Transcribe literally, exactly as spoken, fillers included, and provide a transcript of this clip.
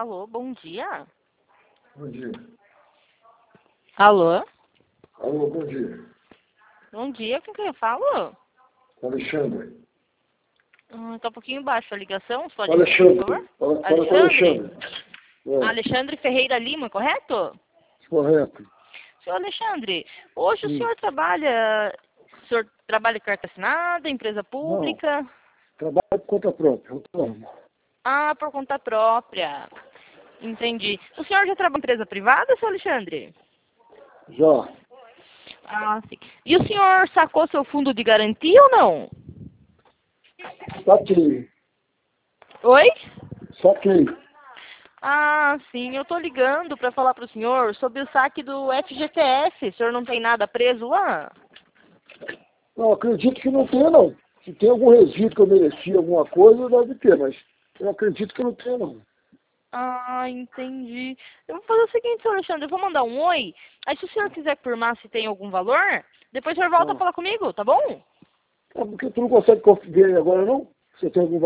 Alô, bom dia. Bom dia. Alô? Alô, bom dia. Bom dia, com quem eu falo? Alexandre. Hum, tá um pouquinho baixo a ligação, você pode Alexandre. repetir, por favor? Fala, fala com Alexandre? Alexandre. É, Alexandre Ferreira Lima, correto? correto. Senhor Alexandre, hoje o Hum. senhor trabalha, o senhor trabalha em carta assinada, empresa pública? Trabalho por conta própria, autônomo. Ah, por conta própria. Entendi. O senhor já trabalha em empresa privada, senhor Alexandre? Já. Ah, sim. E o senhor sacou seu fundo de garantia ou não? Saquei. Oi? Saquei. Ah, sim, eu tô ligando para falar pro senhor sobre o saque do F G T S. O senhor não tem nada preso lá? Não, acredito que não tenha, não. Se tem algum resíduo que eu mereci, alguma coisa, deve ter, mas eu acredito que não tenha, não. Ah, entendi. Eu vou fazer o seguinte, senhor Alexandre, eu vou mandar um oi. Aí se o senhor quiser confirmar se tem algum valor, depois o senhor volta a Ah. falar comigo, tá bom? É porque tu não consegue ver agora, não? Você tem algum